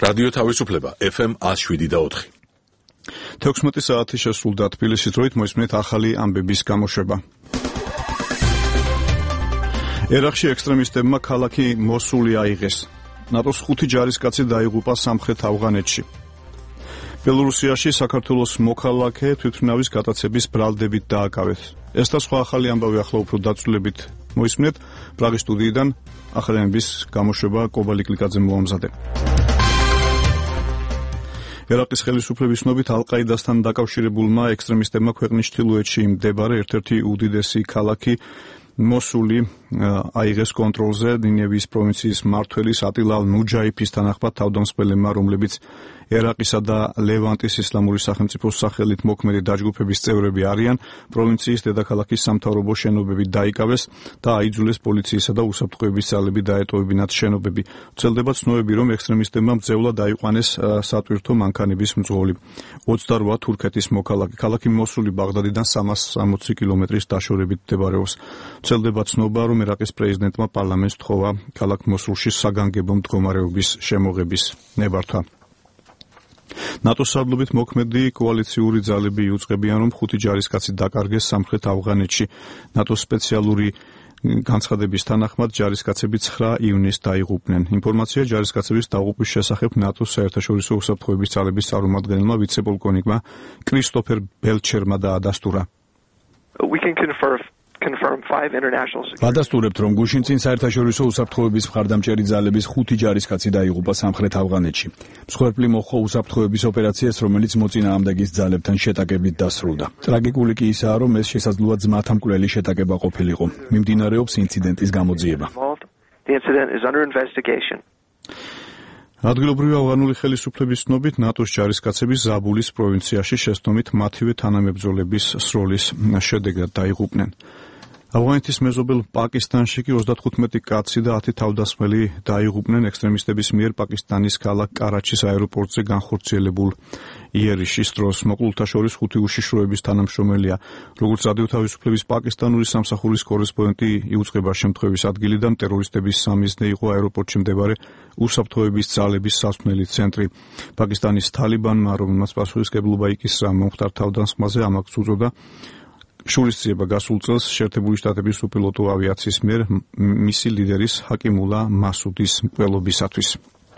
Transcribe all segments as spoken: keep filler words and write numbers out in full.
რადიო თავისუფლება ეფ ემ one oh seven და four. თექვსმეტი საათი შესრულდა თბილისის დროით, მოისმენთ ახალი ამბების გამოშვება. ერაყში ექსტრემისტებმა ქალაქი მოსული აიღეს. ნატოს ხუთი ჯარისკაცი დაიღუპა სამხრეთ ავღანეთში. ბელორუსიაში საქართველოს მოქალაქე თვითმფრინავის გატაცების ბრალდებით დააკავეს. ეს და სხვა ახალი ამბავი ახლა უფრო დაწვრილებით მოისმენთ. პრაღის სტუდიიდან ახალი ამბების გამოშვება კობალი კლიკაძე მოამზადე. ერაყის ხელისუფლების ცნობით ალ-ყაიდასთან დაკავშირებულმა ექსტრემისტებმა ქვეყნის ჩრდილოეთში მდებარე ერთ-ერთი უდიდესი ქალაქი მოსული აიღეს კონტროლზე ნინევის პროვინციის მმართველის ატილა ალ-ნუჯაიფის თანახმად თავდამსხმელებმა, რომლებიც ერაყისა და ლევანტის ისლამური სახელმწიფოს სახელით მოქმედი დაჯგუფების წევრები არიან, პროვინციის დედაქალაქის სამთავრობო შენობები დაიკავეს და აიძულეს პოლიციისა და უსაფრთხოების ძალები დაეტოვებინათ შენობები. ვრცელდება ცნობები, რომ ექსტრემისტებმა მძევლად დაიყვანეს სატვირთო მანქანების მძღოლი. ოცდარვა თურქეთის მოქალაქე. ქალაქი მოსული ბაღდადიდან სამას სამოცი კილომეტრის დაშორებით მდებარეობს. ვრცელდება ცნობა, რომ ერაყის პრეზიდენტმა პარლამენტს თხოვა ქალაქ მოსულში საგანგებო მდგომარეობის შემოღების ნებართვა. ნატოს სარდლობით მოქმედი კოალიციური ძალები იუწყებიან, რომ ხუთი ჯარისკაცი დაკარგეს სამხრეთ ავღანეთში. ნატოს სპეციალური განცხადების თანახმად ჯარისკაცები ცხრა ივნისს დაიღუპნენ. ინფორმაცია ჯარისკაცების დაღუპვის შესახებ ნატოს საერთაშორისო უსაფრთხოების ძალების წარმომადგენელმა ვიცე-პოლკოვნიკმა კრისტოფერ ბელჩერმა დაადასტურა. We can confirm confirm five international security. ვადასტურებთ, რომ გუშინ წინ საერთაშორისო უსაფრთხოების მხარდამჭერი ძალების ხუთი ჯარისკაცი დაიღუპა სამხრეთ ავღანეთში. მსხვერპლი მოჰყვა უსაფრთხოების ოპერაციას, რომელიც მოწინააღმდეგის ძალებთან შეტაკებით დასრულდა. ტრაგიკული კი ისაა, რომ ეს შესაძლოა ძმათა მკვლელი შეტაკება ყოფილიყო. მიმდინარეობს ინციდენტის გამოძიება. The incident is under investigation. ადგილობრივი ავღანული ხელისუფლების ცნობით, ნატოს ჯარისკაცები ზაბულის პროვინციაში შესდომით მათივე თანამებრძოლების სროლის შედეგად დაიღუპნენ. ავღანეთის მეზობელ პაკისტანში კი ოცდათხუთმეტი კაცი და ათი თავდასხმელი დაიღუპნენ ექსტრემისტების მიერ პაკისტანის ქალაქ კარაჩის აეროპორტზე განხორციელებულ იერიშის დროს. მოკლულთა შორის ხუთი უშიშროების თანამშრომელია. როგორც რადიო თავისუფლების პაკისტანური სამსახურის კორესპონდენტი იუწყება შემთხვევის ადგილიდან, ტერორისტების სამიზნე იყო აეროპორტში მდებარე უსაფრთხოების ძალების სასვენელი ცენტრი. პაკისტანის თალიბანმა, რომელმაც პასუხისმგებლობა იკისრა მომხდარ თავდასხმაზე, ამაქვს უწოდა შურისძიება გასულ წელს შეერთებული შტატების უპილოტო ავიაციის მიერ მისი ლიდერის ჰაკიმულა მასუდის მკვლელობისათვის.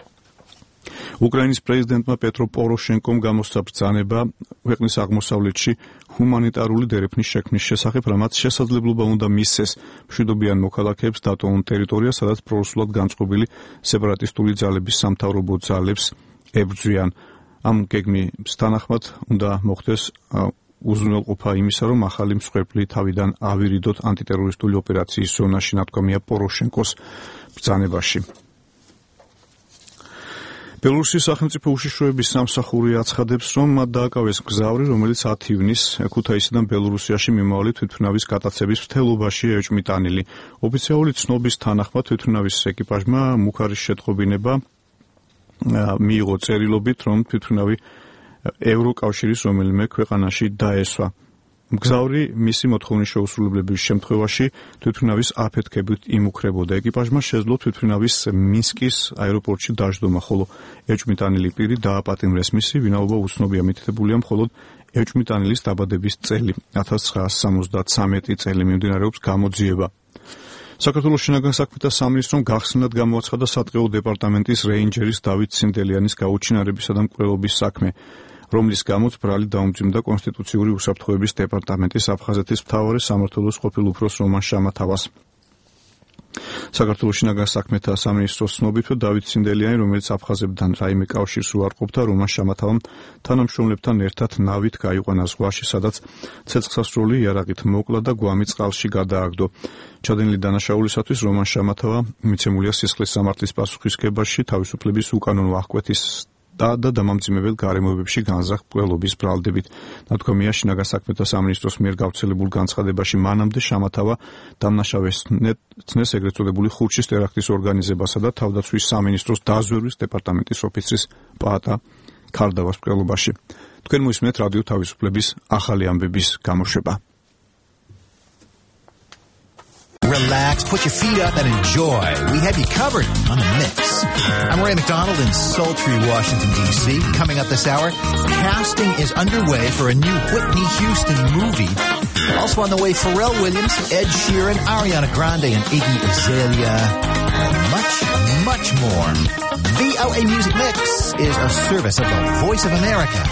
უკრაინის პრეზიდენტმა პეტრო პოროშენკომ გამოსცა ბრძანება ქვეყნის აღმოსავლეთში ჰუმანიტარული დერეფნის შექმნის შესახებ, რამაც შესაძლებლობა უნდა მისცეს მშვიდობიან მოქალაქეებს დატოვონ ტერიტორია, სადაც პრორუსულად განწყობილი სეპარატისტული ძალების სამთავრობო ძალებს ებრძვიან. ამ გეგმის თანახმად უნდა მოხდეს უზრუნველყოფა იმისა, რომ ახალი მსხვერპლი თავიდან ავირიდოთ ანტიტერორისტული ოპერაციის ზონაში, ნათქვამია პოროშენკოს ბრძანებაში. ბელორუსის სახელმწიფო უშიშროების სამსახური აცხადებს, რომ მათ დააკავეს მგზავრი, რომელიც ათი ივნისს ქუთაისიდან ბელორუსიაში მიმავალი თვითმფრინავის გატაცების მთელობაში ეჭვმიტანილი. ოფიციალური ცნობის თანახმად თვითმფრინავის ეკიპაჟმა მუქარის შეტყობინება მიიღო წერილობით, რომ თვითმფრინავი ევროკავშირის რომელიმე ქვეყანაში დაესვა. მგზავრი მისი მოთხოვნის შეუსრულებლების შემთხვევაში თვითმფრინავის აფეთქებით იმუქრებოდა. ეკიპაჟმა შეძლო თვითმფრინავის მინსკის აეროპორტში დაждდომა, ხოლო ეჭვმიტანილი პირი დააპატიმრეს. მისი ვინაობა უცნობია, მითითებულია მხოლოდ ეჭვმიტანილის დაბადების წელი ათას ცხრაასი სამოცდათრამეტი წელი. მიმდინარეობს გამოძიება. საქართველოს შინაგან საქმეთა სამინისტრომ გახსნილად გამოაცხადა სატყეო დეპარტამენტის რეინჯერის დავით ცინდელიანის გაუჩინარებისა და მკვლელობის საქმე, რომლის გამოც ბრალი დაუმძიმდა კონსტიტუციური უსაფრთხოების დეპარტამენტის აფხაზეთის მთავარი სამმართველოს ყოფილ უფროს რომან შამათავას. საქართველოს შინაგან საქმეთა სამინისტროს ცნობით, დავით ცინდელიანი, რომელიც აფხაზებთან რაიმე კავშირს უარყოფდა, რომან შამათავამ თანამშრომლებთან ერთად ნავით გაიყვანა ზღვაში, სადაც ცეცხლსასროლი იარაღით მოკლა და გვამი წყალში გადააგდო. ჩადენილი დანაშაულისათვის რომან შამათავა მიცემულია სისხლის სამართლის პასუხისმგებაში, თავისუფლების უკანონო აღკვეთის და და დამამძიმებელ გარემოებებში განზრახ მკვლელობის ბრალდებით. ნათქვამია შინაგან საქმეთა სამინისტროს მიერ გავრცელებულ განცხადებაში, მანამდე შამათავა დამნაშავეს ცნეს ეგრეთ წოდებული ხურჩის ტერაქტის ორგანიზებასა და თავდაცვის სამინისტროს დაზვერვის დეპარტამენტის ოფიცრის პაატა ქარდავას მკვლელობაში. თქვენ მოისმენთ რადიო თავისუფლების ახალი ამბების გამოშვება. relax, put your feet up, and enjoy. We have you covered on The Mix. I'm Ray McDonald in sultry Washington, D C Coming up this hour, casting is underway for a new Whitney Houston movie. Also on the way, Pharrell Williams, Ed Sheeran, Ariana Grande, and Iggy Azalea. And much, much more. V O A Music Mix is a service of the Voice of America.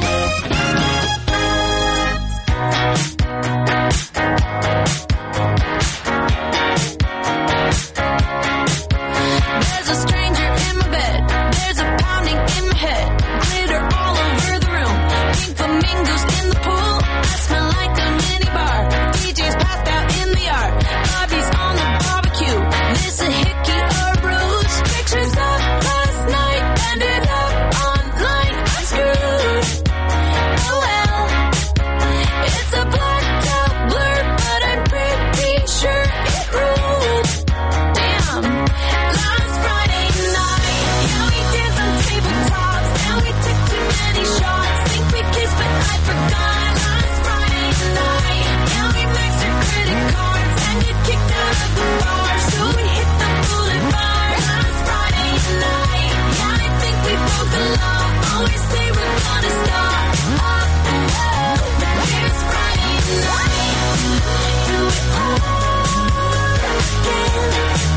There's a stranger in my bed. There's a pounding in my head. Glitter all over the room. Pink flamingos in the pool. I smell like a mini bar. D J's passed out in the yard. Bobby's on the barbecue. This a hickey or bruise. Pictures of last night ended up online. I'm screwed. Oh well. It's a blacked out blur, but I'm pretty sure it ruled. Damn. Last Friday night, yeah, we danced on tabletops. Now we took too many shots. Think we kissed, but I forgot. Last Friday night, yeah, we maxed our credit cards and get kicked out of the bar. So we hit the boulevard. Last Friday night, yeah, I think we broke the law. Always say we're gonna stop. Oh, oh, here's Friday night. Do it all again.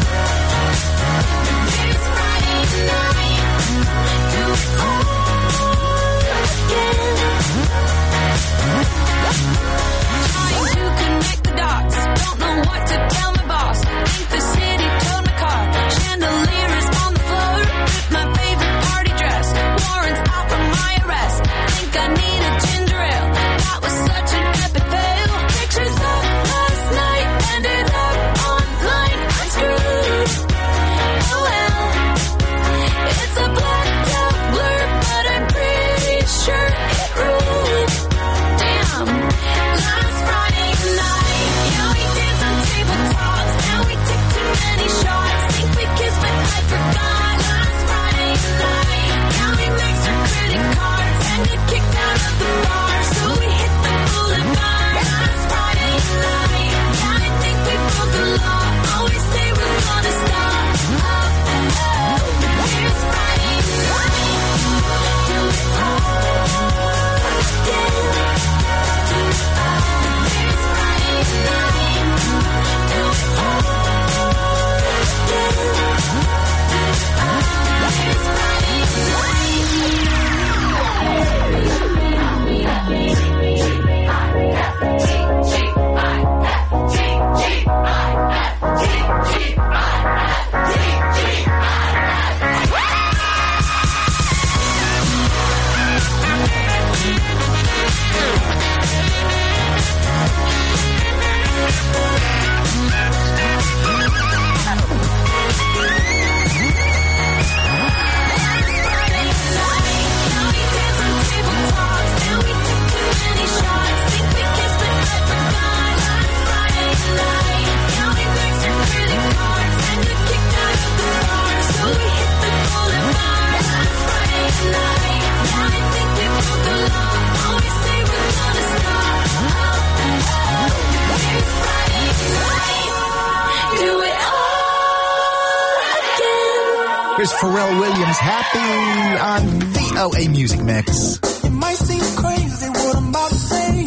Here's Friday night. Do it all again. Trying to connect the dots. Don't know what to tell my boss. Think the city towed my car. Chandelier is on the floor. With my favorite party dress. Warrants out for my arrest. Think I need a ginger ale. That was such an epic fail. Pictures of last night ended up online. I'm screwed. Oh well. It's a blacked out blur, but I'm pretty sure it ruled. Damn. Last Friday night, yeah, we danced on tabletops. Now we took too many shots. Think we kissed, but I forgot. Last Friday night, yeah, we maxed our credit cards and get kicked out of the bar. So we hit the boulevard. Last Friday night, yeah, I think we broke the law. Always say we're gonna stop. Oh, oh, here's Friday night. Do it all again. Do it all. Here's Friday night. Do it all again. Here's Friday Here's Pharrell Williams, Happy on V O A Music Mix. It might seem crazy what I'm about to say.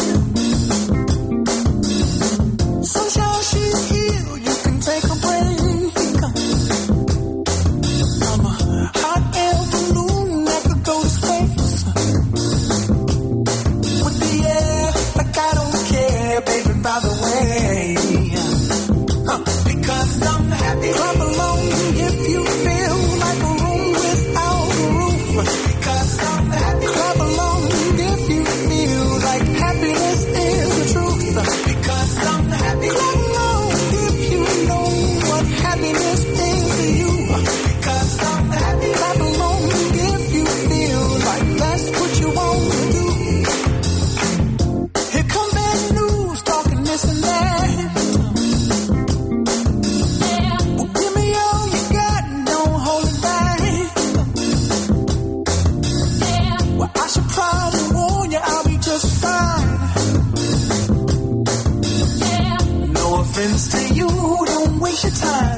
Sunshine, she's here, you can take a break. I'm a hot air balloon that could go to space. With the air, like I don't care, baby, by the way. Huh, because I'm happy. Clap along if you feel like a room without a roof. Because I'm happy. Clap along. to you. Don't waste your time.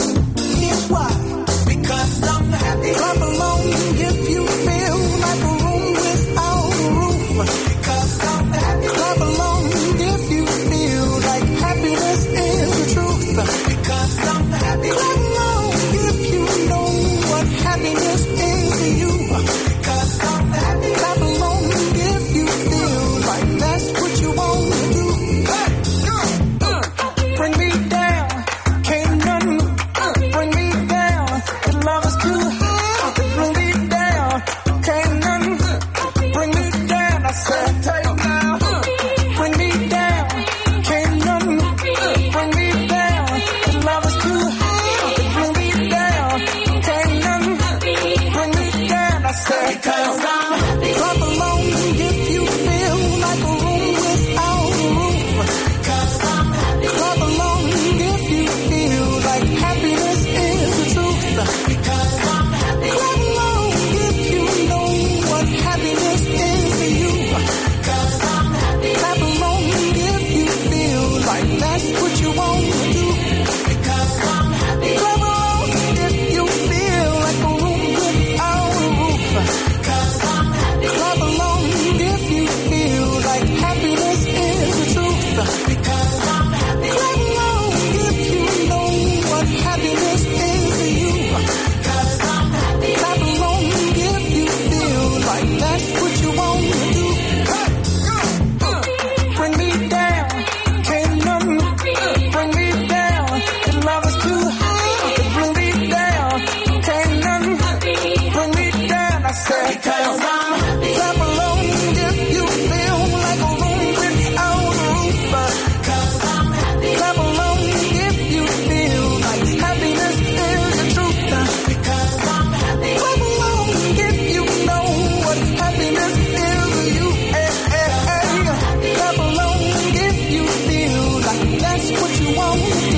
Here's why. Because I'm happy. Clap along if you feel like a room without a roof. Because I'm happy. Clap along if you feel like happiness is the truth. Because I'm happy. Clap along if you know what happiness is to you. Because I'm happy. Clap along if you feel like that's what you want to do. Hey, uh, uh, bring me down. Can't nothing uh, bring me down. The love is too high to bring me down. Can't nothing uh, bring me down. I said, take now. Uh, bring me down. Can't nothing uh, bring me down. The love is too high to bring me down. Can't nothing uh, bring me down. I said, because I'm happy. Clap along if you feel like a room without a roof. Because I'm happy. Clap along if you feel like happiness is the truth. Because I'm happy. Clap along if you know what happiness is to you. Because I'm happy. Clap along if you feel like that's what you want to do. Because I'm happy. Clap along if you feel like a room without a roof. Because I'm happy. Clap along if you feel like happiness is the truth. Because I'm happy. Clap along if you know what happiness is to you. Because I'm happy. Clap along if you feel like that's what you want to do. Hey, uh, uh, bring me down. Can't nothing uh, bring me down. The love is too high to bring me down. Can't nothing uh, bring me down. I said, because I'm happy. Clap along if you feel like a room without a roof. Because I'm happy. Clap along if you feel like happiness is the truth. Because I'm happy. Clap along if you know what happiness is to you. Hey, hey, hey. Clap along if you feel like that's what you want to do.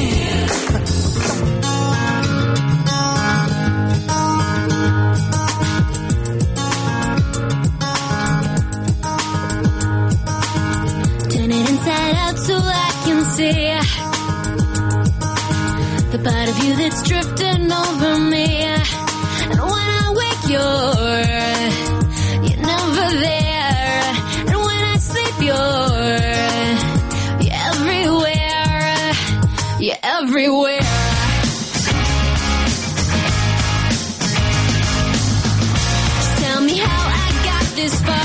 Turn it inside out so I can see the part of you that's drifting over me. And when I wake, you're you're never there. And when I sleep, you're you're everywhere. You're everywhere. Just tell me how I got this far.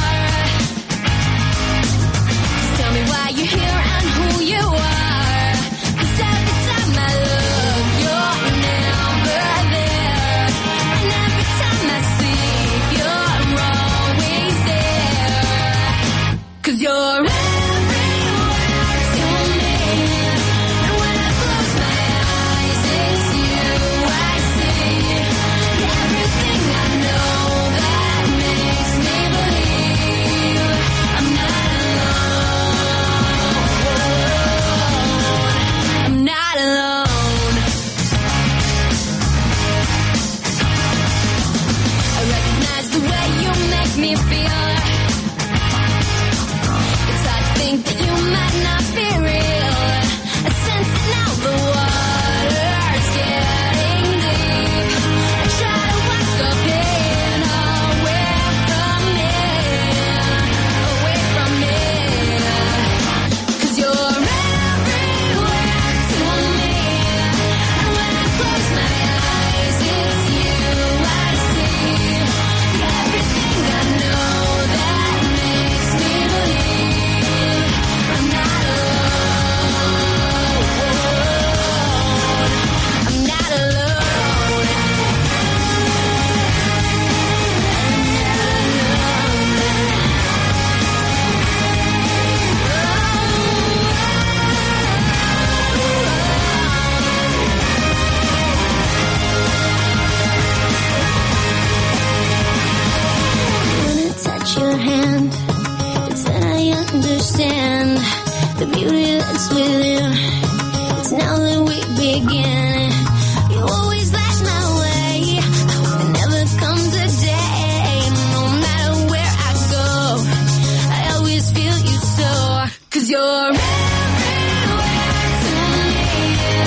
Tell me why you're here and who you are. 'Cause every time I look, you're never there. And every time I sleep, you're always there. 'Cause you're everywhere to me. And when I close my eyes, it's you I see. Everything I know that makes me believe I'm not alone. I'm not alone. I recognize the way you make me feel. It's hard to think that you might not be real. I sense it now, the water's getting deep. I try to wash the pain away from me, away from me. 'Cause you're everywhere to me. And when I close my eyes, it's you I see. Everything I know that makes me believe I'm not alone. I'm not alone. When I touch your hand, it's then I understand the beauty that's within. It's now that we begin. You always flash my way. I hope it never comes a day. No matter where I go, I always feel you so. 'Cause you're everywhere to me.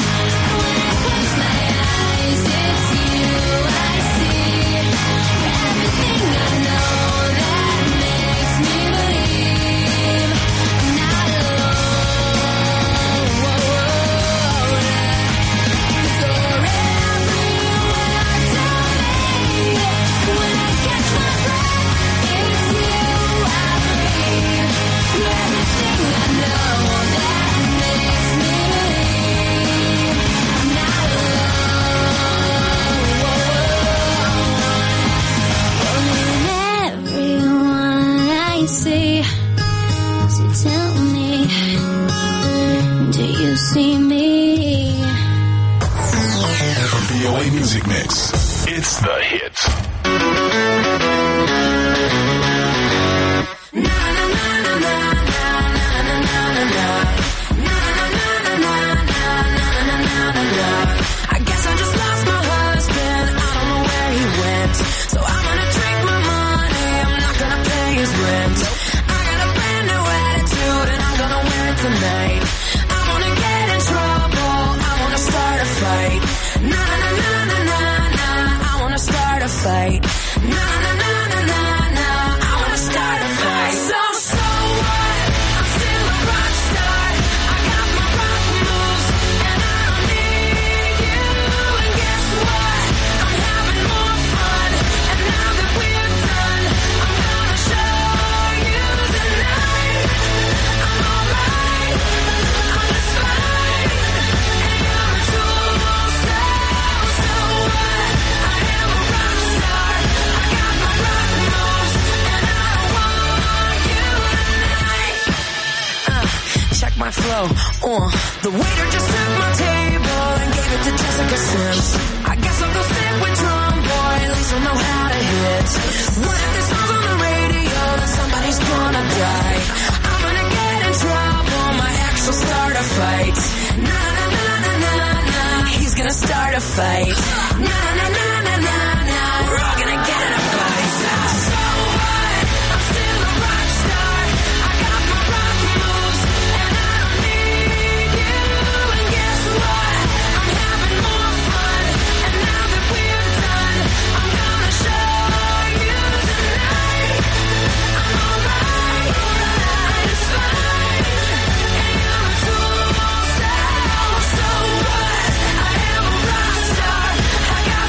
Play Music Mix. It's the hit. I guess I just lost my husband. I don't know where he went. So I'm gonna drink my money. I'm not gonna pay his rent. I got a brand new attitude and I'm gonna wear it tonight. I wanna get in trouble. I wanna start a fight. Na na na na na na. I wanna start a fight. Na na na na na na. I wanna start a fight. So so what? I'm still a rock star. I got my rock moves and I don't need you. And guess what? I'm having more fun. And now that we're done, I'm gonna show you tonight. I'm alright. I'm just fine. And you're a tool. So so what? I am a rock star. I got my rock moves and I don't want you tonight. Uh, check my flow. Uh, the waiter just took my table and gave it to Jessica Sims. I guess I'll go sit with Drum Boy. At least I'll know how to hit. What if this song's on the radio? Then somebody's gonna die. I'm gonna get in trouble. My ex will start a fight. Na na na na na na. He's gonna start a fight. Na na na na na na. We're all gonna get in a fight. So, so what? I'm still a rock star. I got my rock moves and I don't need you. And guess what? I'm having more fun. And now that we're done, I'm gonna show you tonight. I'm alright. I'm just fine. And you're a tool. So, so what? I am a rock star. I got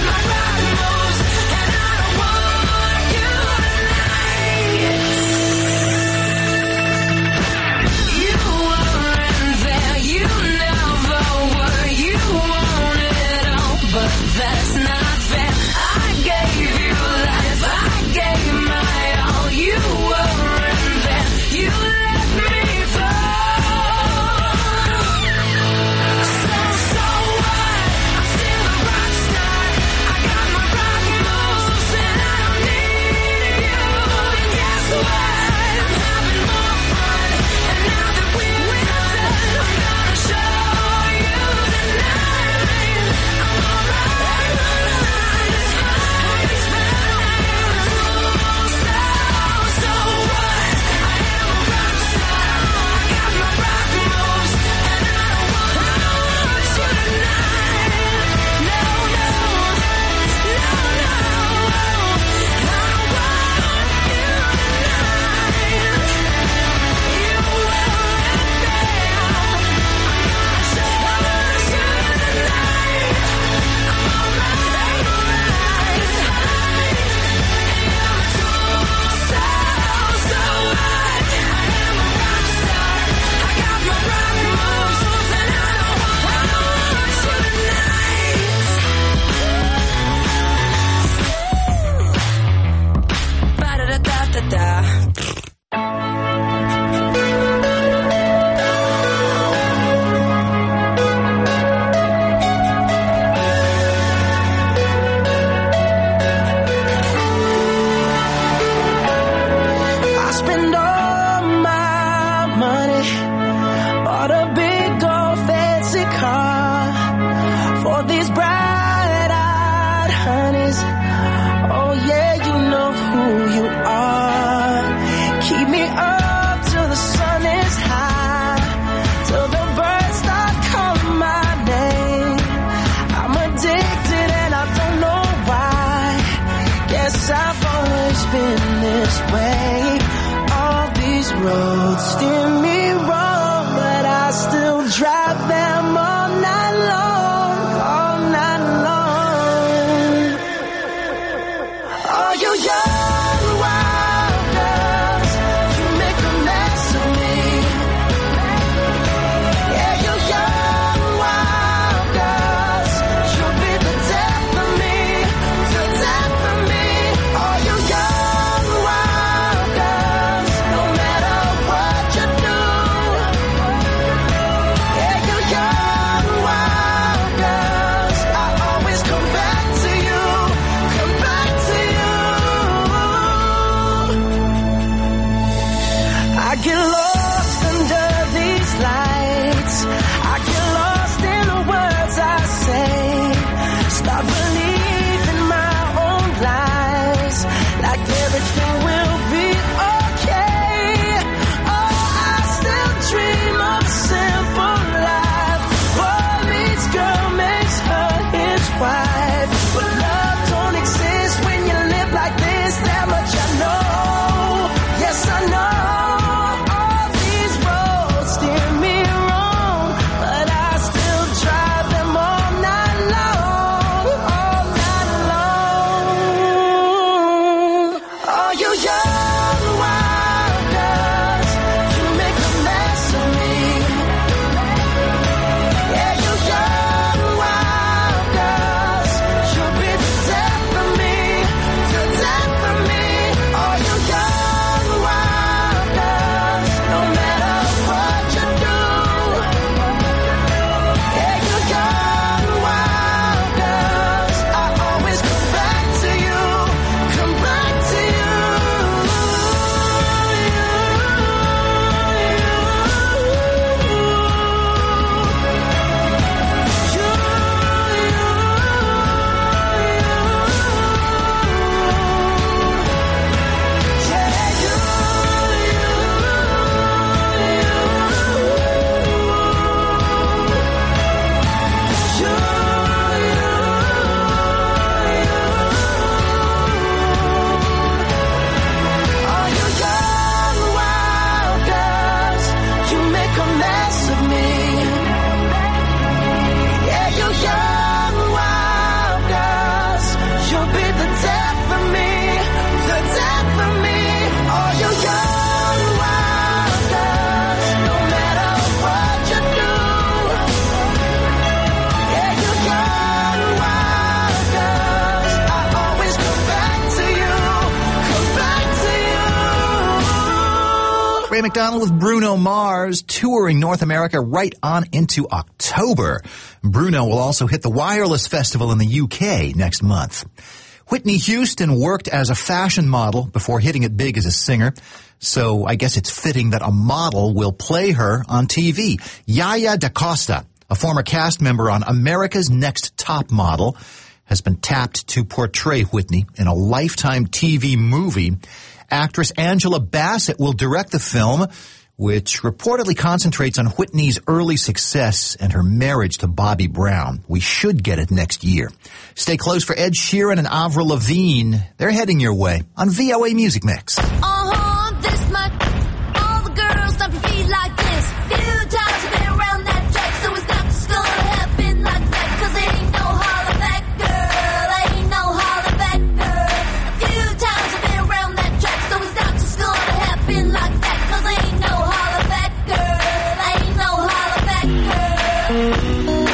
McDonald with Bruno Mars, touring North America right on into October. Bruno will also hit the Wireless Festival in the U K next month. Whitney Houston worked as a fashion model before hitting it big as a singer, so I guess it's fitting that a model will play her on T V. Yaya DaCosta, a former cast member on America's Next Top Model, has been tapped to portray Whitney in a Lifetime T V movie. Actress Angela Bassett will direct the film, which reportedly concentrates on Whitney's early success and her marriage to Bobby Brown. We should get it next year. Stay close for Ed Sheeran and Avril Lavigne. They're heading your way on V O A Music Mix. Uh-huh, this much. All the girls stomp your feet like this. Few times I've been around that track, so it's not just gonna happen like that. Cause ain't no holler back, girl. Ain't no holler back, girl. Few times I've been around that track, so it's not just gonna happen like that. Cause ain't no holler back, girl. Ain't no holler back, girl.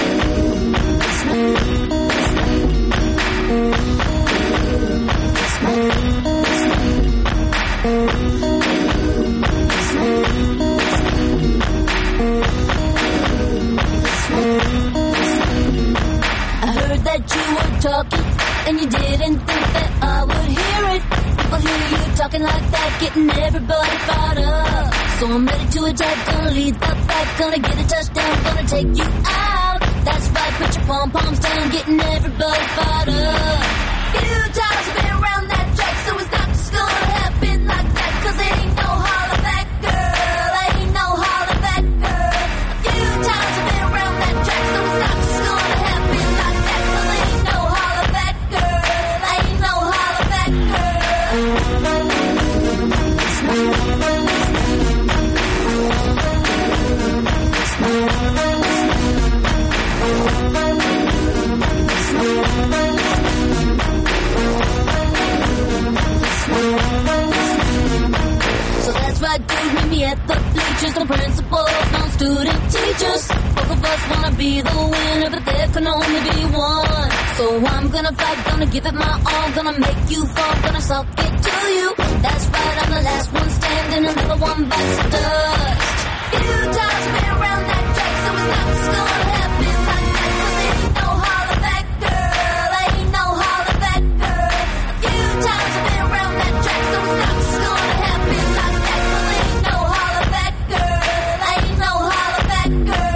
That you were talking, and you didn't think that I would hear it. People hear you talking like that, getting everybody fired up. So I'm ready to attack, gonna lead the fight, gonna get a touchdown, gonna take you out. That's right, put your pom-poms down, getting everybody fired up. Few times I've been around that track, so it's not just gonna happen like that. Cause it ain't no holler back, girl. Ain't no holler back, girl. A few times I've been around that track, so it's not just gonna happen like that. Ain't no holler back, girl. Ain't no holler back, So that's right, dude, meet me at the bleachers. No principals, no student teachers. Both of us wanna be the winner, but there can only be one. So I'm gonna fight, gonna give it my all, gonna make you fall, gonna suck it to you. That's right, I'm the last one standing, another one bites the dust. Few times I've been around that track, so it's not just gonna happen like that. Cause it ain't no holler back, girl. Ain't no holler back, girl. A few times I've been around that track, so it's not just gonna happen like that. Cause it ain't no holler back, girl. Ain't no holler back, girl.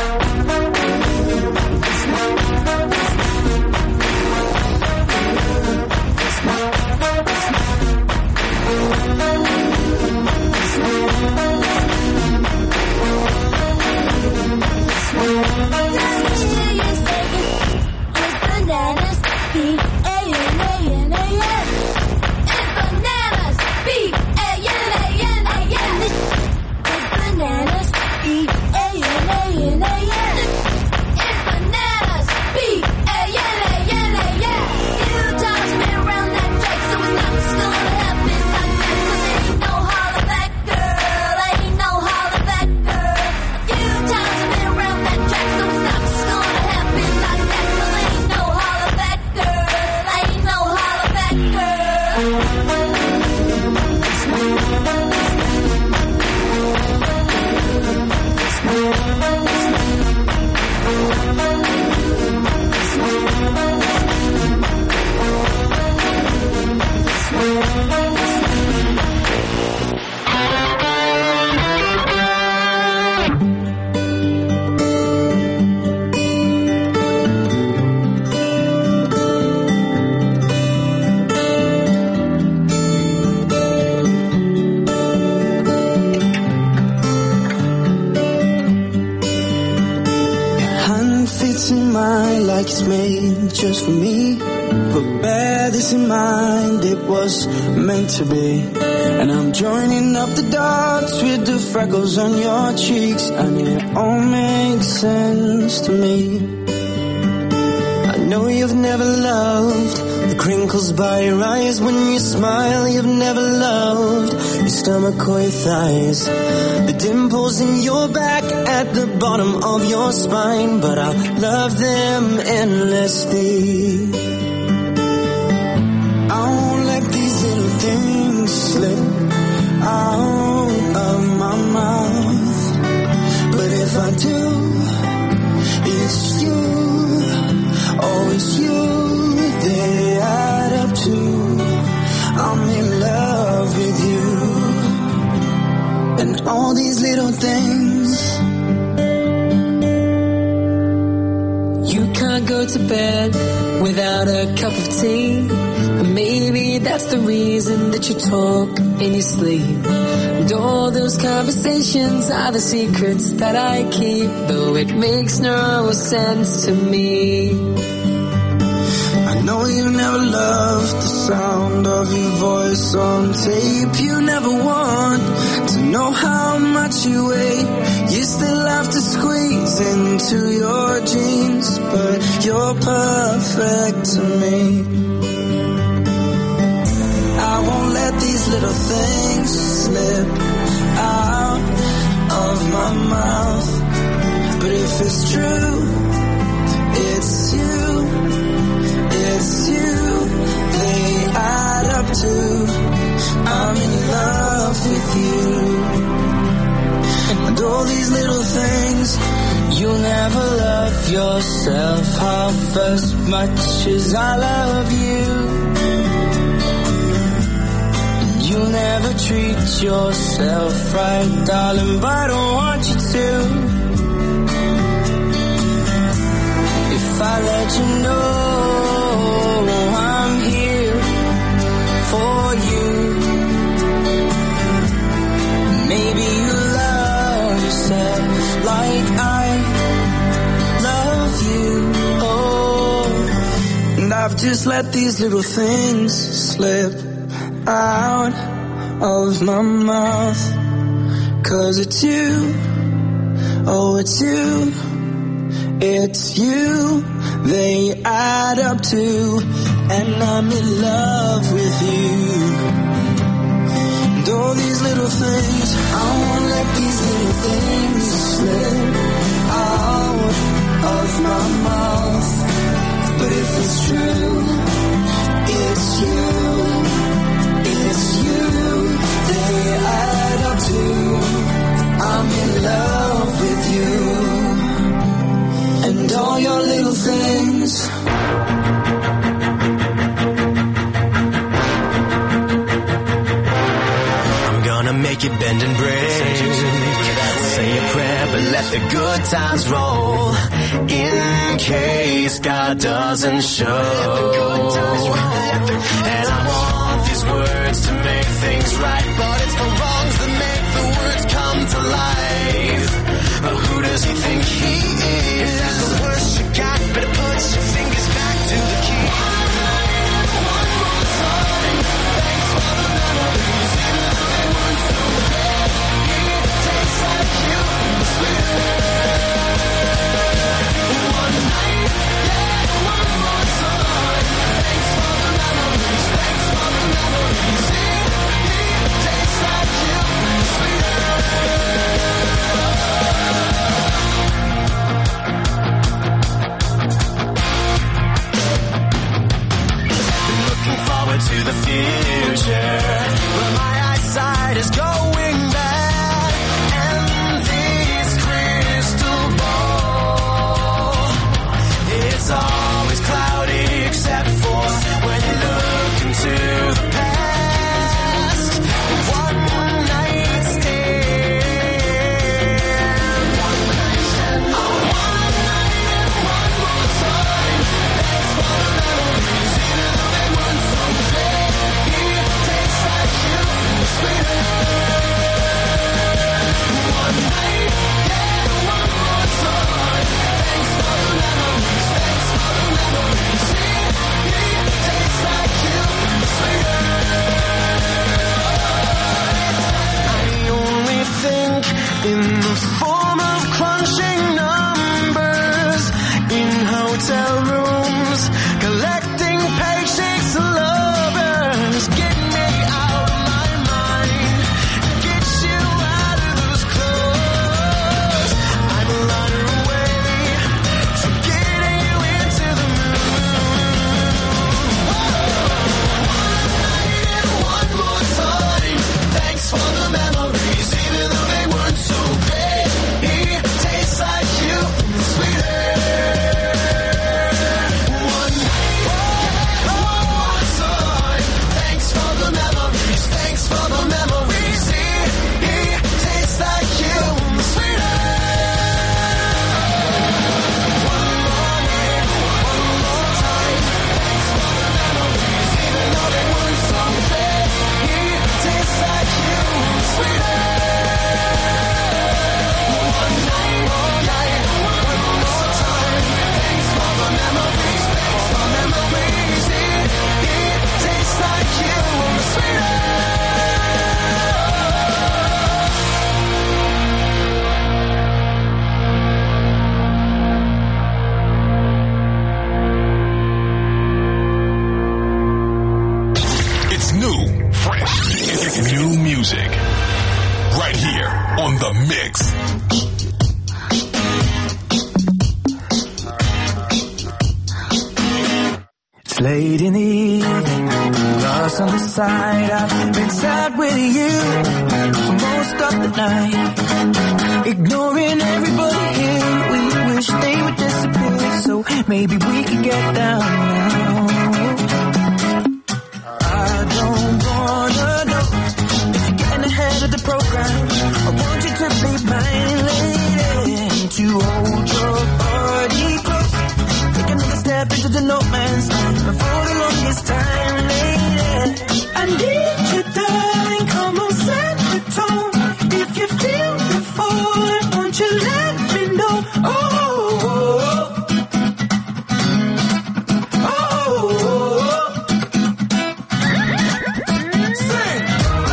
Like it's made just for me, but bear this in mind, it was meant to be. And I'm joining up the dots with the freckles on your cheeks, and it all makes sense to me. I know you've never loved the crinkles by your eyes when you smile. You've never loved your stomach or your thighs, the dimples in your back at the bottom of your spine. But I love them endlessly. I won't let these little things slip out of my can't go to bed without a cup of tea. And maybe that's the reason that you talk in your sleep. And all those conversations are the secrets that I keep, though it makes no sense to me. I know you never loved the sound of your voice on tape. You never want to know how much you weigh. You still have to squeeze into your jeans, but you're perfect to me. I won't let these little things slip out of my mouth. But if it's true, it's you, it's you, they add up to I'm in love with you. And all these little things, You'll never love yourself half as much as I love you. You'll never treat yourself right, darling, but I don't want you to. If I let you know I'm here for you, maybe you love yourself like I love you. Oh, and I've just let these little things slip out of my mouth. Cause it's you, oh it's you, it's you, they add up to, and I'm in love with you. And all these little things, I won't let these little things slip out of my mouth. But if it's true, it's you, it's you, they add up to I'm in love with you. And all your little things. I'm gonna make you bend and break. Say a prayer, but let the good times roll. In case God doesn't show. And I want these words to make things right, but it's the wrongs that make the words come to life. But who does he think he is? That's the worst you got, better put your fingers back to the key. One more time, thanks for the memories, even though they weren't so bad. It tastes like you, one night, yeah, one more time. Thanks for the memories, thanks for the memories. It tastes like you, looking forward to the future, but my eyesight is going bad, and this crystal ball, it's always cloudy except for when you look into the past. One night stand, one night stand, oh, one night and one more time. Thanks for the memories, even though they weren't so bad. It tastes like music. Right here on The Mix. It's late in the evening, lost on the side. I've been sad with you for most of the night, ignoring everybody here. We wish they would disappear, so maybe we could get down now. I don't wanna know if you're getting ahead of the program. I want you to be my lady, to hold your body close. Take another step into the no man's land. For the longest time, lady, I need you, darling. Come on, set the tone. If you feel the fall, won't you let me know? Oh, oh, oh, oh, oh, oh. Sing.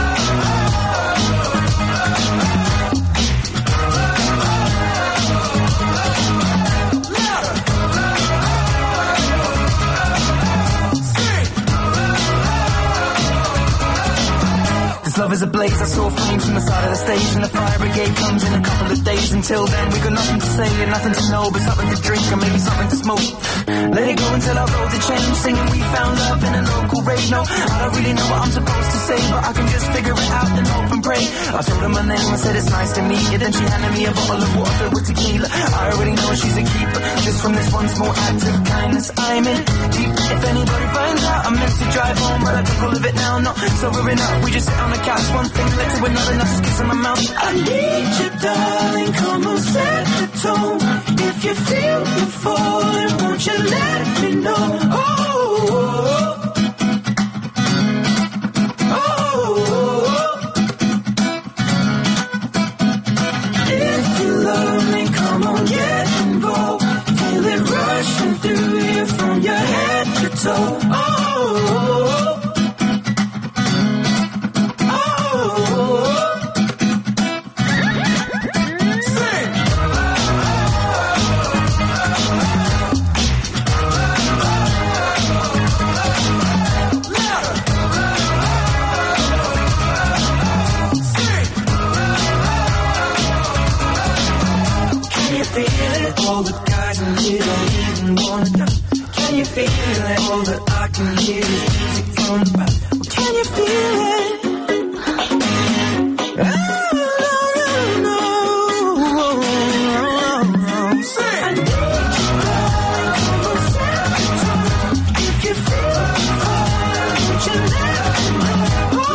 This love is a blaze. I saw flames from the side of the stage, and the fire brigade comes in a couple of days. Until then, we got nothing to say and nothing to know, but something to drink and maybe something to smoke. Let it go until I roll the change, singing we found love in a local rave. No, I don't really know what I'm supposed to say, but I can just figure it out and hope and pray. I told her my name, I said it's nice to meet you. Then she handed me a bottle of water filled with tequila. I already know she's a keeper. Just from this one small act of kindness, I'm in deep. If anybody finds out, I meant to drive home, but I took all of it now. No, sobering up, we just sit on the couch, one thing led to another, now just kiss in my mouth. I need you, darling, come on, set the tone. If you feel the falling, won't you let me know? Oh, oh, oh, oh, oh. If you love me, come on, get involved. Feel it rushing through you from your head to toe. Oh, oh, all the guys in here don't even wanna touch. Can you feel it? All that I can hear is music from the back. Well, can you feel it? Oh, no, no, no. Say, I need you, darling, come on, set the tone. If you feel it, won't you let me know?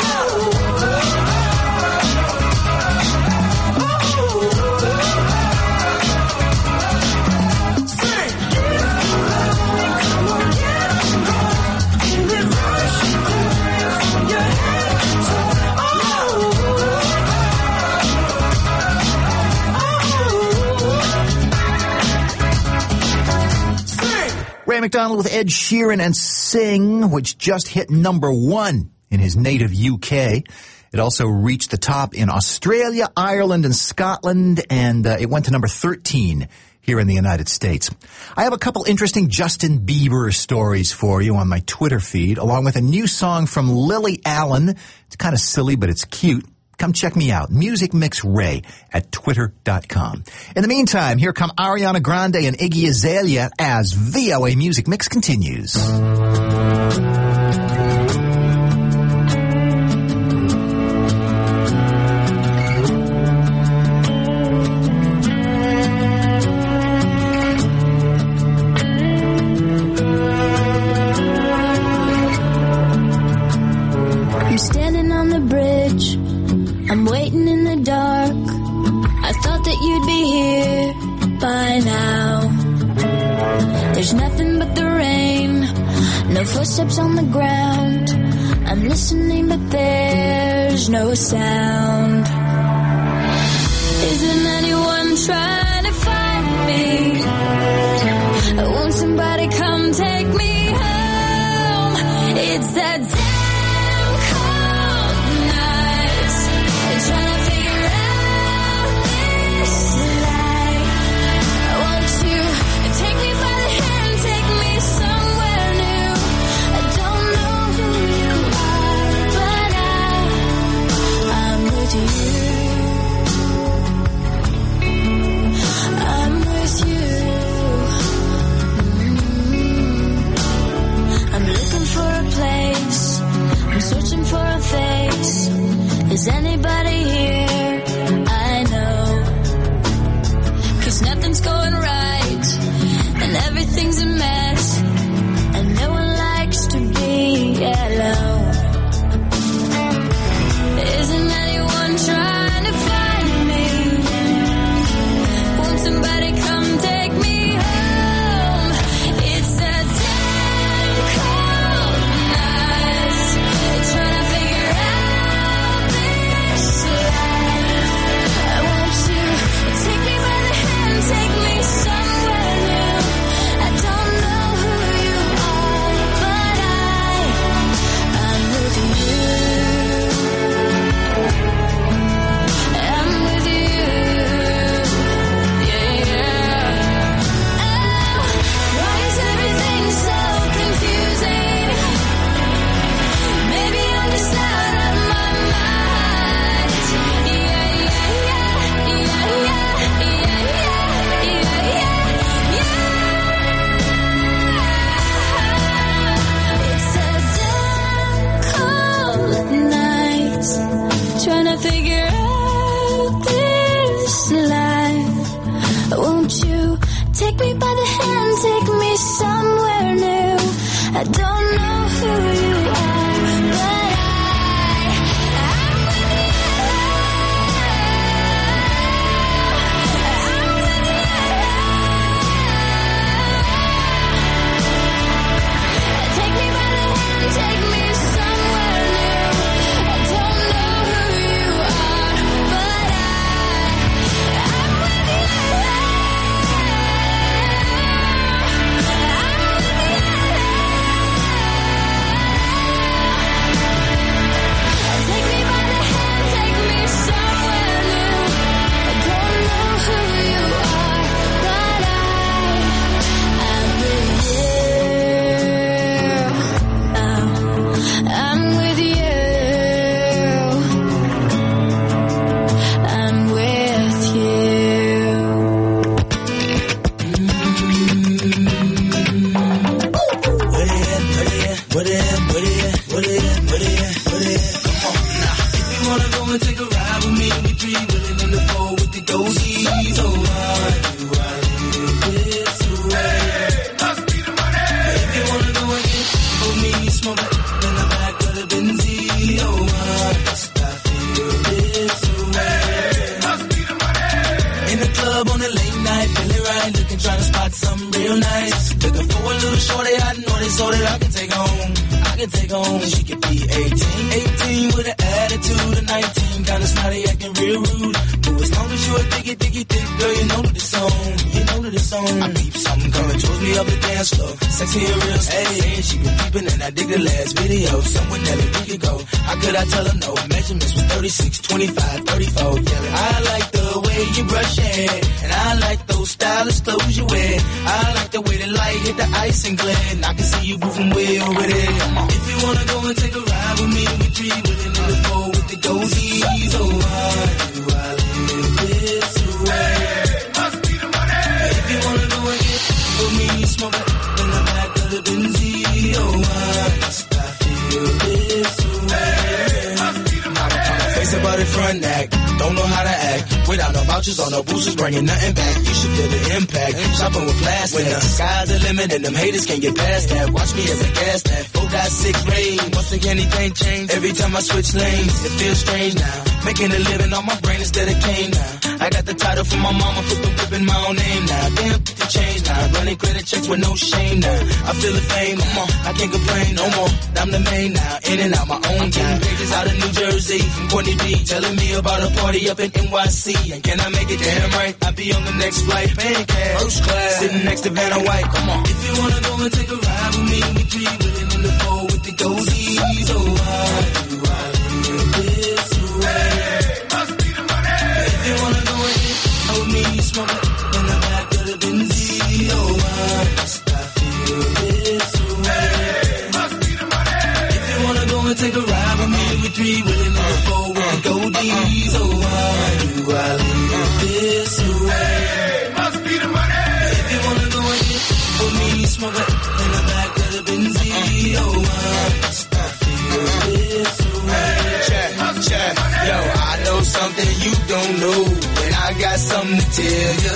Ray McDonald with Ed Sheeran and Sing, which just hit number one in his native U K. It also reached the top in Australia, Ireland, and Scotland, and uh, it went to number thirteen here in the United States. I have a couple interesting Justin Bieber stories for you on my Twitter feed, along with a new song from Lily Allen. It's kind of silly, but it's cute. Come check me out, Music Mix Ray at twitter dot com. In the meantime, here come Ariana Grande and Iggy Azalea as V O A Music Mix continues. I'm standing on the bridge, I'm waiting in the dark. I thought that you'd be here by now. There's nothing but the rain, no footsteps on the ground. I'm listening but there's no sound. Isn't anyone trying to find me? Won't somebody come take me home? It's that damn trying to figure out this life. Won't you take me by the hand, take me somewhere new? I don't know who you are, but I, I'm is a mess, and no one likes to be alone. Isn't anyone trying to find me? Won't somebody come take me home? It's a damn cold night, trying to figure out this life. Won't you take me by the hand, take me somewhere new? I don't know who you are, but I, I'm with you. I'm with you. Yeah, yeah. Oh, why is everything so confusing? Maybe I'm just out of my mind. Yeah, yeah, yeah, yeah, yeah, yeah, yeah, yeah, yeah. It's a damn cold night, trying to figure out this life. Won't you take me by the hand, take me somewhere new? I don't know who you are, but I, I'm with you. I'm with you. Take me by the hand, take me somewhere new. I don't know who you are, but I, I'm with you. Take me by the hand, take me somewhere new. I don't know who you are, but I, I'm with you. Oh, I'm with you. I'm with you. What it, what it, what it, what it, what it, what it. Come on now. If you wanna go and take a ride with me, we three willing in the four with the goatees. Oh, why do I live this way? Must be the money. If you wanna go and get for me, smoke it in the back of the Benzie. Oh, why must I feel this way? Must be the money. In the club on a late night, feeling right, looking, trying to spot something real nice. Looking for a little shorty, I know they so that I can take home. I can take home. She could be eighteen, eighteen with an attitude of nineteen, kinda snotty, acting real rude. But as long as you a diggy, diggy, thick girl, you know that it's on. You know that it's on. I peep something coming towards me up the dance floor. Sexy and real, hey, she been peeping and I dig the last video. Somewhere that we could go. How could I tell her no? Measurements was thirty-six, twenty-five, thirty-four. Yelling, I like the way you brush your hair, and I like those stylish clothes you wear. I like the way the light hit the ice and glare, and I can see you moving way over there. If you wanna go and take a ride with me, we three willing in the four with the goatees. Oh, why do I live this way? Must be the money. If you wanna go and get with me, smoke it in the back of the Benzie. Oh, why must I feel this way? Must be the money. Face about the front act, don't know how to act. Without no vouchers or no boosters, bringing nothing back. You should feel the impact. Shopping with plastic. When the sky's the limit and them haters can't get past that. Watch me as a gas that four got six rain. Once again, anything change. Every time I switch lanes, it feels strange now. Making a living on my brain instead of cane now. I got the title from my mama, put the whip in my own name now. Damn, the change now. Running credit checks with no shame now. I feel the fame, come on. I can't complain no more. I'm the main now. In and out my own time. Pages out of New Jersey from Courtney B. Telling me about a party up in N Y C. And can I make it damn right? I'll be on the next flight. Paying cash. First class. Sitting next to Vanna White. Come on. If you wanna go and take a ride with me, we three willing in the four with the goatees. Oh, why do I live this way? Must be the money. If you wanna go and get with me, smoke it in the back of the Benzie. Oh, why must I feel this way? Must be the money. If you wanna go and take a ride with me, we three willing in the four with the goatees. Oh, why do I live this way? Must be the money. If you wanna go and get with me, smoke it in the back of the Benzie. Oh, why must I feel this way? Check, check. Yo, I know something you don't know, and I got something to tell you. You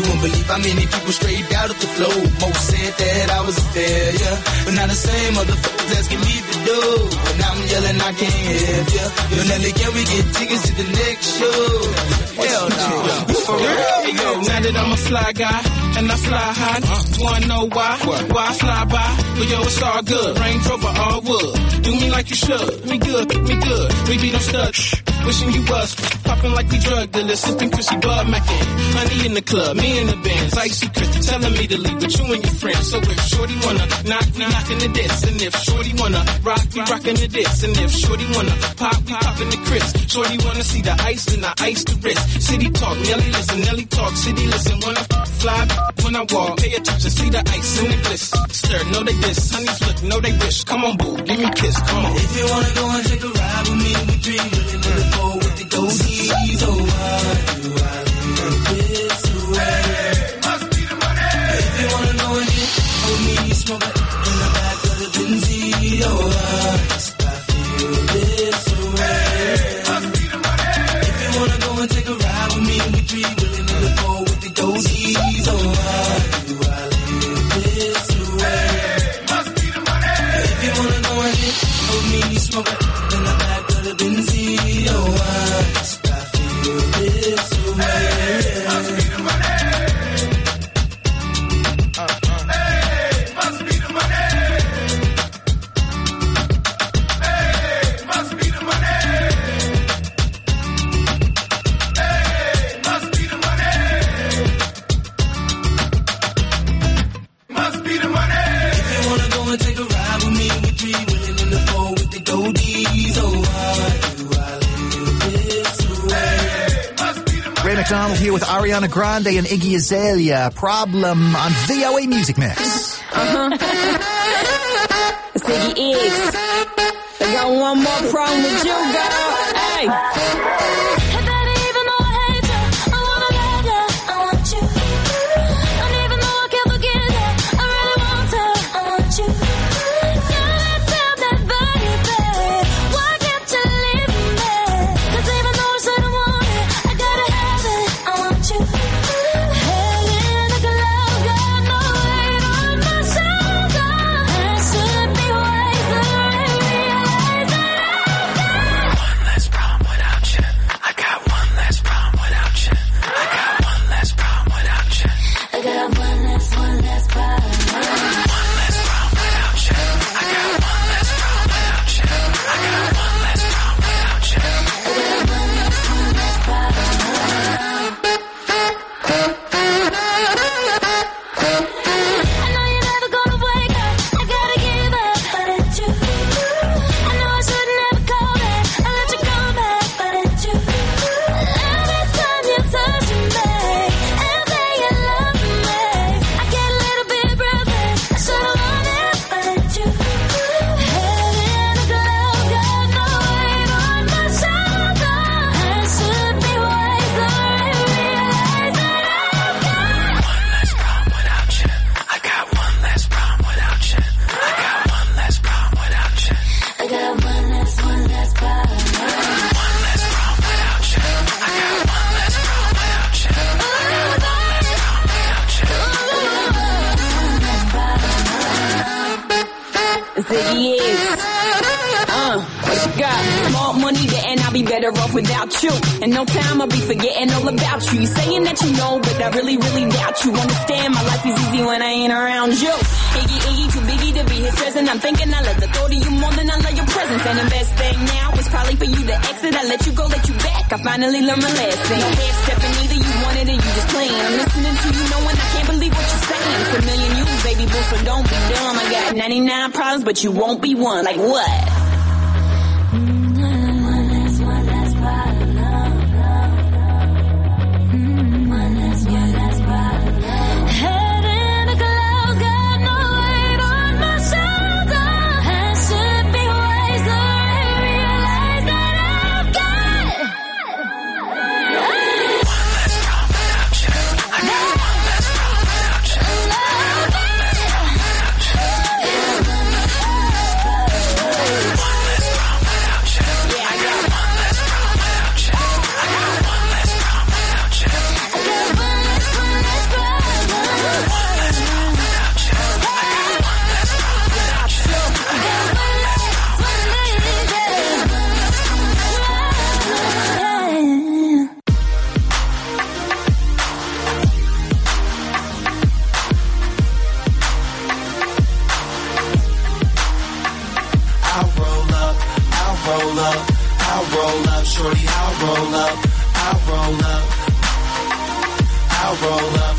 won't believe how many people straight out of the flow. Most said that I was a failure, but now the same motherfuckers asking me to do. And I'm yelling, I can't help ya. Yo, Nelly, can we get tickets to the next show? Hell no. For real? Hey, yo, now that I'm a fly guy, and I fly high, wanna know why? Why I fly by? But yo, it's all good. Range Rover, all wood. Do me like you should. Me good, me good. We be them studs. Wishing you was popping like we drug dealers, sipping Chrissy Bud Mackin. Honey in the club, me in the bands, icy Chris telling me to leave with you and your friends. So if Shorty wanna knock, we knockin' the diss, and if Shorty wanna rock, we rockin' the diss, and if Shorty wanna pop, we poppin' the Chris. Shorty wanna see the ice, then I ice the wrist. City talk, Nelly listen, Nelly talk, city listen. When I fly, when I walk, pay attention, see the ice in the bliss. Stir, know they diss, honeys look, know they wish. Come on, boo, give me a kiss, come on. If you wanna go and take a ride with me, we dream really to the pole with the goatees. Oh, why do I live this way? Must be the money. If you wanna go and get with me, smoke it in the back of the Benzie. Oh, I just I feel this way. Must be the money. If you wanna go and take a ride with me, we dream really to the pole with the goatees. Oh, why do I live this way? Must be the money. If you wanna go and get with me, smoke it in the back of the Benzie. Oh, I just I feel this way. Must be the money. Uh, uh. Hey, must be the money. Hey, must be the money. Hey, must be the money. Must be the money. If you wanna go and take a ride with me, we three willing in the four with the goldies. Oh, why do I live this way? Ray McDonald here with Ariana Grande and Iggy Azalea. Problem on V O A Music Mix. Uh-huh. It's Iggy Iggs. I got one more problem with you, girl. Hey. Hey, baby, even though I hate you, I wanna love you, I want you. And even though I can't forget you, I really want to, I want you. Gotta tell that body, babe, why can't you leave me? 'Cause even though I said I want it, I gotta have it, I want you. Head in the cloud, got no weight on my shoulder. I should be wiser and realize that One less problem without you. I got one less problem without you. I got one less problem without you. I got one less, one less problem. One less problem without you. I got one less problem without you. I got one less problem without you. I got one less, one less problem. I know you're never gonna wake up. I gotta give up, but it's you. I know I shouldn't ever call back. I let you come back, but it's you. Every time you touch me and say you love me, I get a little bit breathless. I should've won it, but it's you. Head in the cloud, got no weight on my shoulder. I should be wiser and realize that One less problem without you. I got one less problem without you. I got one less problem without you. I got one less, one less problem. One less problem without you. I got one less problem without you. I got one less problem without you. It's Iggy Iggs. Uh, what you got? More money there and I'll be better off without you. And no time I'll be forgetting all about you. You saying that you know, but I really, really doubt you. Understand my life is easy when I ain't around you. Iggy, Iggy, too biggie to be his present. I'm thinking I love the thought of you more than I love your presence. And the best thing now is probably for you to exit. I let you go, let you back. I finally learned my lesson. No half stepping either, you want it or you just playing. I'm listening to you knowing I can't believe what you're saying. It's a million you, baby boo, so don't be dumb. I got ninety-nine problems, but you won't be one. Like what? One less, one less problem. One less, one less problem. Head in the clouds, got no weight on my shoulder. I should be wiser and realize that I've got One less problem without you. I got one less problem without you. I got one less problem without you. one less problem. roll up, I'll roll up, shorty, I'll roll up, I'll roll up, I'll roll up.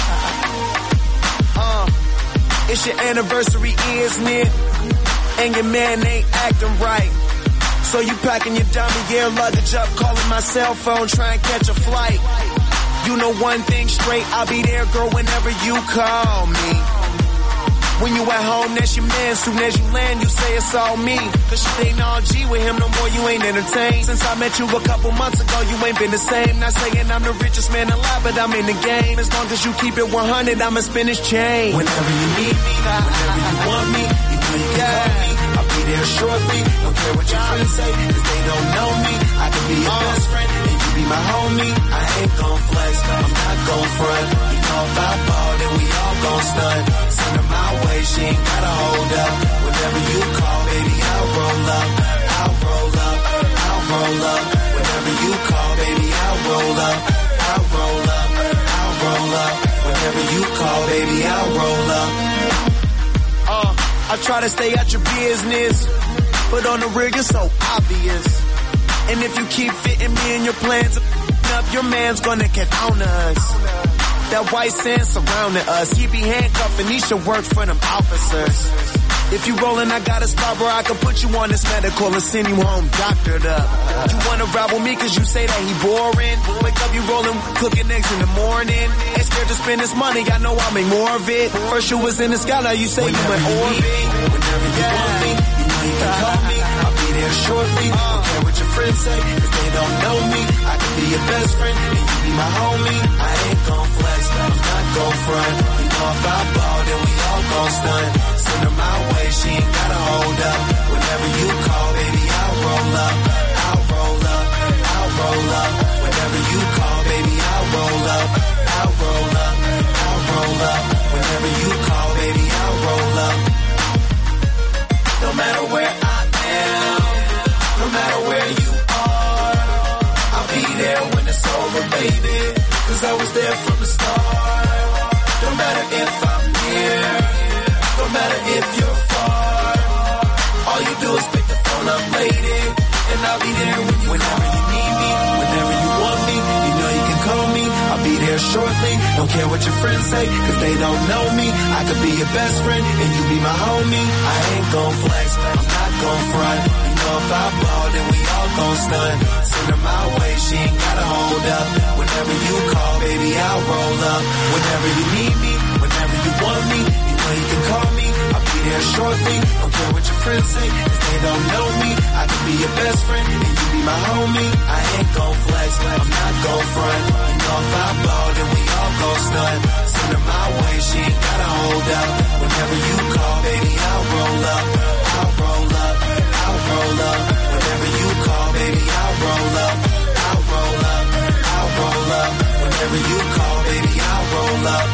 uh, it's your anniversary, isn't it? And your man ain't acting right. So you packing your dummy gear luggage up, calling my cell phone, trying to catch a flight. You know one thing straight, I'll be there, girl, whenever you call me. When you at home, that's your man. Soon as you land, you say it's all me. Cause you ain't all G with him no more, you ain't entertained. Since I met you a couple months ago, you ain't been the same. Not saying I'm the richest man alive, but I'm in the game. As long as you keep it one hundred, I'ma spin his chain. Whenever you need me, whenever you want me, you know you can call me. I'll be there shortly, don't care what your friends say, cause they don't know me. I can be your best friend, and you be my homie. I ain't gon' flex, I'm not gon' front. You know if I ball, then we all gon' stunt. Send her my way, she ain't gotta hold up. Whenever you call, baby, I'll roll up, I'll roll up, I'll roll up. Whenever you call, baby, I'll roll up, I'll roll up, I'll roll up. Whenever you call, baby, I'll roll up. Uh, I try to stay out your business, but on the real, you're so obvious. And if you keep fitting me in your plans up, your man's gonna get on us. That white sand surrounding us. He be handcuffing, he should work for them officers. If you rollin', I got a spot where I can put you on this medical and send you home doctored up. You wanna ride with me cause you say that he boring. Wake up, you rollin', cooking eggs in the morning. Ain't scared to spend this money, I know I'll make more of it. First you was in the sky, now you say you in orbit. Whenever you want me, you know you can call me. I'll be there shortly, don't care what your friends say, cause they don't know me. I can be your best friend, and you be my homie. I ain't gon' flex, I'm not gon' front. You know if I ball, then we all gon' stunt. Send her my way, she ain't gotta hold up. Whenever you call, baby, I'll roll up, I'll roll up, I'll roll up. Whenever you call, baby, I'll roll up, I'll roll up, I'll roll up. Whenever you call, baby, I'll roll up. No matter where I am, no matter where you are, I'll be there when it's over, baby, cause I was there from the start. No matter if I'm near, no matter if you're far, all you do is pick the phone up, lady, and I'll be there when you whenever you need me, whenever you want me, you know you can call me. I'll be there shortly, don't care what your friends say, cause they don't know me. I could be your best friend, and you be my homie. I ain't gon' flex, I'm not gon' front. You know if I ball, then we all gon' stunt. Send her my way, she ain't gotta hold up. Whenever you call, baby, I'll roll up. Whenever you need me, whenever you want me, you know you can call me. I'll be there shortly, don't care what your friends say, cause they don't know me. I could be your best friend, and you be my homie. I ain't gon' flex, I'm not gon' front. You know if I ball, then we all gon' stunt. Send her my way, she ain't gotta hold up. Whenever you call, baby, I'll roll up, I'll roll up, I'll roll up. Whenever you call, baby, I'll roll up, I'll roll up, I'll roll up. Whenever you call, baby, I'll roll up.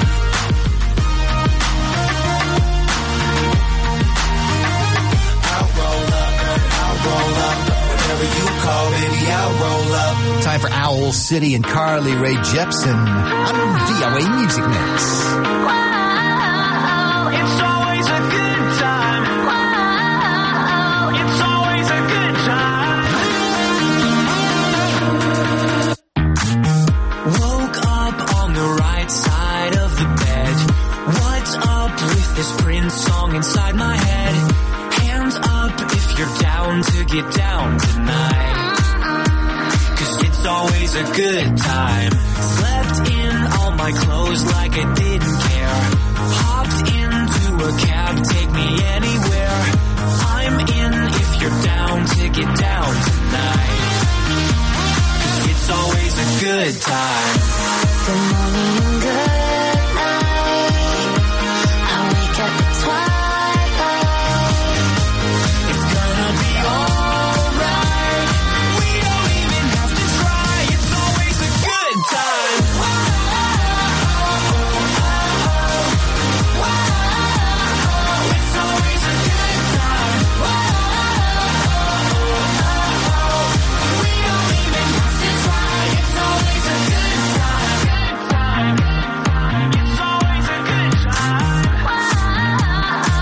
Time for Owl City and Carly Rae Jepsen on V O A Music Mix. Wow, it's always a good time. Wow, it's always a good time. Woke up on the right side of the bed. What's up with this Prince song inside my head? Hands up if you're down to get down tonight. It's always a good time. Slept in all my clothes like I didn't care. Hopped into a cab, take me anywhere. I'm in if you're down to get down tonight. 'Cause it's always a good time. Good morning and good night. I wake up at twilight. It's gonna be alright. We don't even have to try. It's always a good time. It's always a good time. We don't even have to try. It's always a good time. It's always a good time.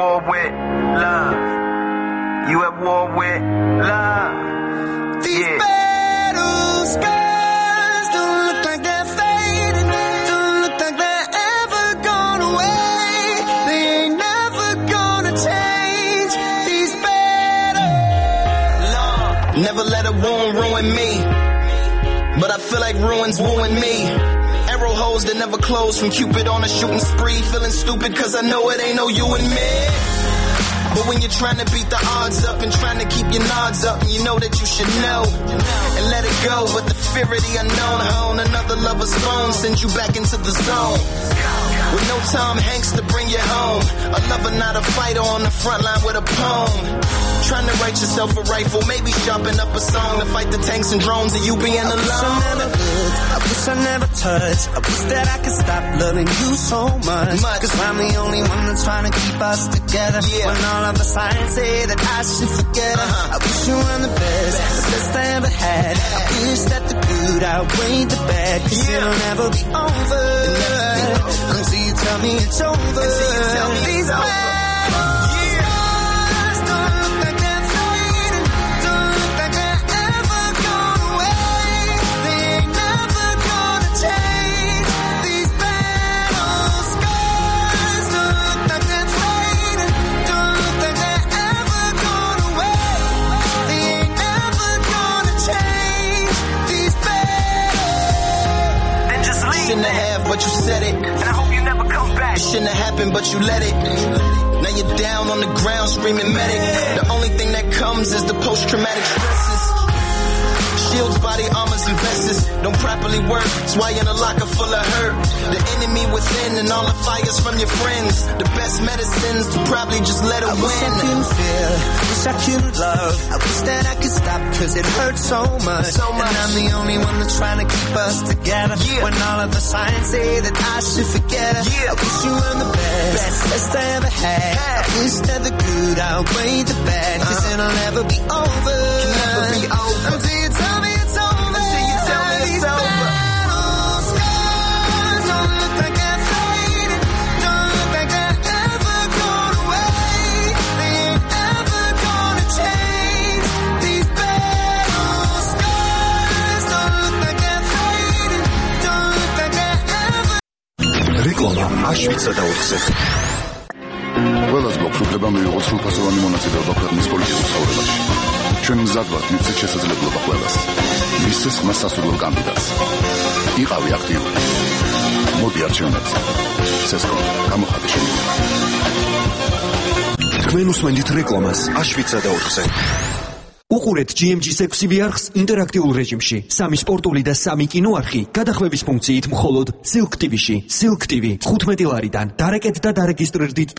war with love. You at war with love. These Yeah. battle scars don't look like they're fading, don't look like they're ever gone away. They ain't never gonna change. These battle. Never let a wound ruin me, but I feel like ruins wooing me. Arrow holes that never close from Cupid on a shooting spree. Feeling stupid cause I know it ain't no you and me. But when you're trying to beat the odds up and trying to keep your nods up, and you know that you should know and let it go, but the fear of the unknown hone another lover's phone sends you back into the zone. With no Tom Hanks to bring you home, a lover not a fighter on the front line with a poem. Trying to write yourself a rifle, maybe sharpen up a song to fight the tanks and drones and you being alone. I never looked, I wish I never touched. I wish that I could stop loving you so much. Much. Cause I'm the only one that's trying to keep us together. Yeah. When all of the signs say that I should forget her. Uh-huh. I wish you were the best, the best I ever had. I wish that the good outweighed the bad. Cause Yeah. it'll never be over until you tell me it's over. Until you tell me These it's over. battle scars don't look like they're fading, don't look like they're ever gone away. They ain't never gonna change. These battle scars don't look like they're fading, don't look like they're ever gone away. They ain't never gonna change. These battles. Then just leave. Shouldn't have, but you said it. And I hope you never come back. It shouldn't have happened, but you let it. Now you're down on the ground screaming medic. The only thing that comes is the post-traumatic stresses. Shields, body armors, and vests don't properly work. That's why you're in a locker full of hurt. The enemy within and all the fires from your friends. The best medicines to probably just let it I wish I win. couldn't feel, wish I couldn't love. I wish that I could stop cause it hurts so much. So much. And I'm the only one that's trying to keep us together. Yeah. When all of the signs say that I should forget her. Yeah. I wish you were the best, Best. best I ever had. Had. I wish that the good outweighed the bad. Cause Uh-huh. it'll never be over. Can never be over. Until you tell me it's over. Until you tell me it's These over. battle scars don't look like they're fading, don't look like they're ever gone away. They ain't ever gonna change. These battle scars don't look like they're fading, don't look like they're ever. რეკლამა აშვიცა და ოთხზე. ყველას გვაქვს უფლება მიიღოს სრულფასოვანი მონაწილეობა ქვეყნის პოლიტიკურ ცხოვრებაში. ჩვენ მზად ვართ მისცეთ შესაძლებლობა ყველას. მისცეს ხმას სასურველ კანდიდატს. იყავი აქტიური. მოდი არჩევნებზე. სესკო, გამოხატე შენი. თქვენ უსმენთ რეკლამას აშვიცა და ოთხზე. უყურეთ ჯი ემ ჯის ექვსი არხს ინტერაქტიულ რეჟიმში. სამი სპორტული და სამი კინოარხი გადახვევის ფუნქციით მხოლოდ Silk ტი ვიში. Silk ტი ვი ხუთმეტი ლარიდან. დარეკეთ და დარეგისტრირდით